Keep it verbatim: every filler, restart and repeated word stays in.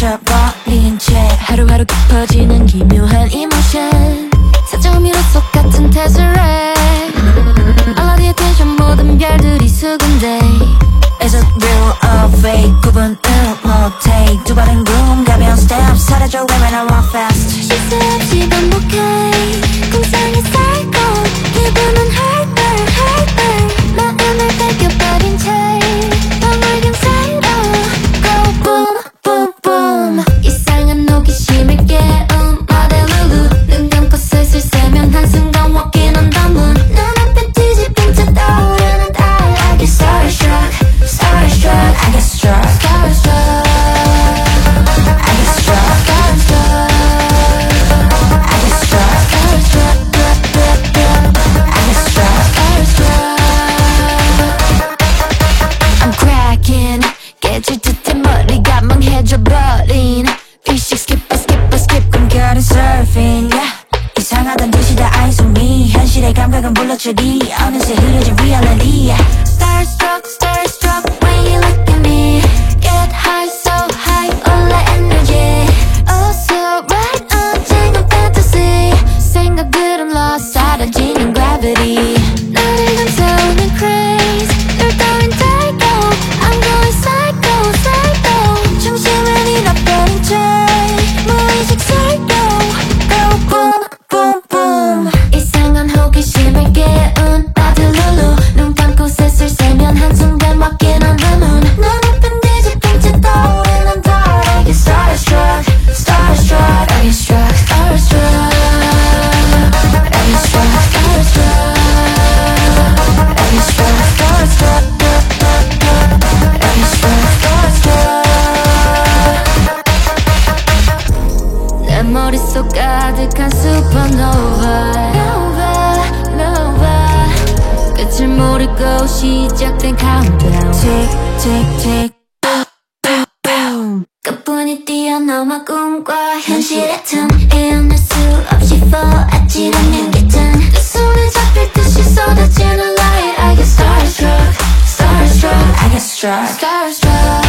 빠져버린 채 하루하루 깊어지는 기묘한 이모션 사점이로 속 같은 테스레 알라디의 텐션 모든 별들이 수군데 Is it real or fake 구분을 못해 두 발은 룸 가벼운 step 사라져 when I walk fast 쉴새 없이 반복해 공상이 쌓이고 기분은 hyper hyper 마음을 뺏겨버린 채 방울경 사이로 go boom boom boom 이상한 호기심을 깨운 모델루루 눈 감고 슬슬 세면 한순간 walking on the moon 눈앞에 뒤집힌 채 떠오르는 달 I get starstruck Starstruck I get struck starstruck I get struck starstruck I get struck starstruck I get struck starstruck I'm cracking 깨질 듯해 머리가 멍해져버린 일식 skipper skipper skip 꿈결은 surfing yeah. 이상하단 듯이 다 eyes on me 현실의 감각은 불러치기 어느새 흐려진 reality yeah. Starstruck, starstruck when you look at me Get high, so high, all the energy Oh so right, 언젠가 fantasy 생각들은 lost, 사라지는 gravity 나를 감싸오는 craze 널 따윈 달고 I'm going psycho, psycho 중심을 잃어버린 채 무의식 psycho Go boom boom boom 이상한 호기심을 깨운 마들룰루 눈 감고 셋을 세면 한순간 walking on the moon 눈앞은 뒤집힌 채 떠오르는 달 I get starstruck, Starstruck I get struck starstruck I get struck starstruck I get struck starstruck I get struck starstruck 내 머릿속 가득한 supernova nova nova 끝을 모르고 시작된 countdown Tick tick tick boom boom 끝뿐이 뛰어넘어 꿈과 현실의 틈 헤어날 수 없이 fall 아찔한 듯한 두 손에 잡힐 듯이 쏟아지는 light I get starstruck starstruck I get struck starstruck